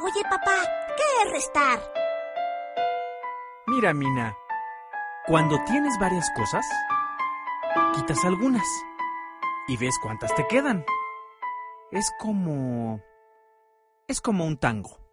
Oye, papá, ¿qué es restar? Mira, Mina, cuando tienes varias cosas, quitas algunas y ves cuántas te quedan. Es como un tango.